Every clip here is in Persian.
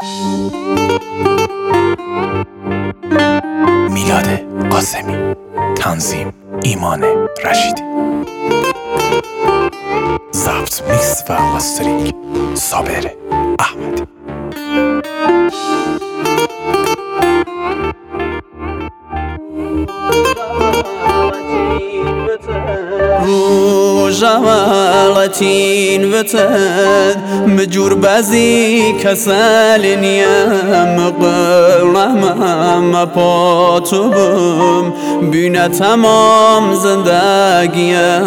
میلاد قاسمی، تنظیم ایمان رشیدی، ضبط میکس و ماسترینگ صابر احمدی. جوالتين فتد مجور بازي كسالنيا مقلما باتوبم بينا تمام زندگيا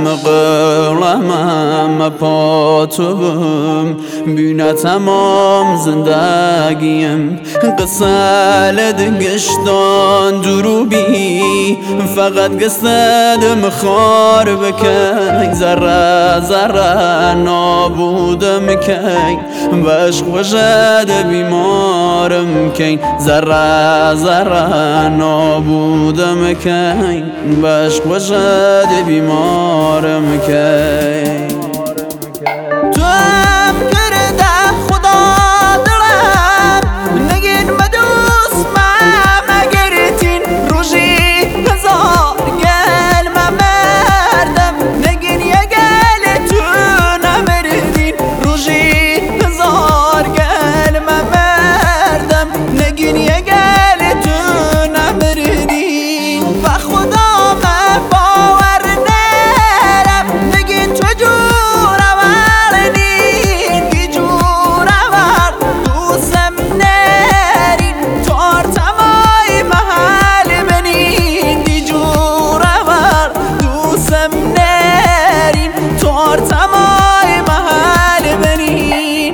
مقلما باتوبم بينا تمام زندگيا قصال دقشتان دروبي فقط قصد مخار بكي ذره ذره نابودم کی بشق وجد بیمارم کی ذره ذره نابودم کی بشق وجد بیمارم کی تو هم کرده خدا دلم نگین بدوس مم اگرتین روژی هزار گل مردم نگین یه گل تو نمردین روژی هزار گل مردم نگین یه گل تو نمردین و خدا من باور نرم نگین تو جور آوردین گی جور آورد دوستم نرین تار تمای محل بنین گی جور آورد دوستم نرین تار تمای محل بنین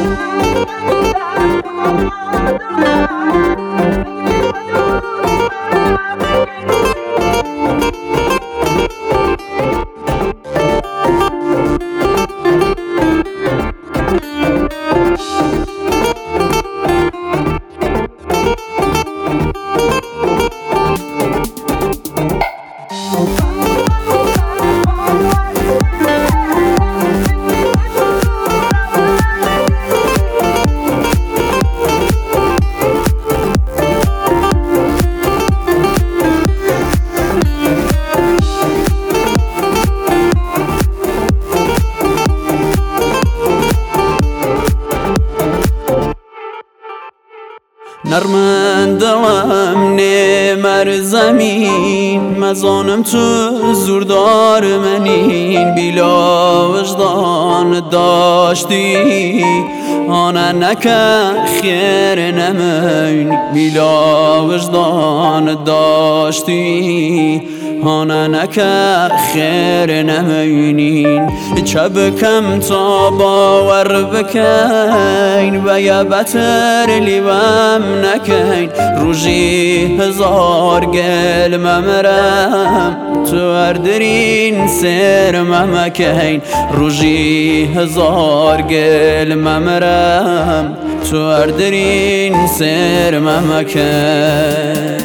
نرمن دلم نمر زمین مزانم تو زوردار منین بیلا وجدان داشتی آنه نکه خیر نمین بیلا وجدان داشتی آنه نکه خیر نمینین چه بکم تا باور بکین و یا بتر لیوم نکین روژی هزار گل ممرم تو اردرین سر ممکین روژی هزار گل ممرم تو اردرین سر ممکین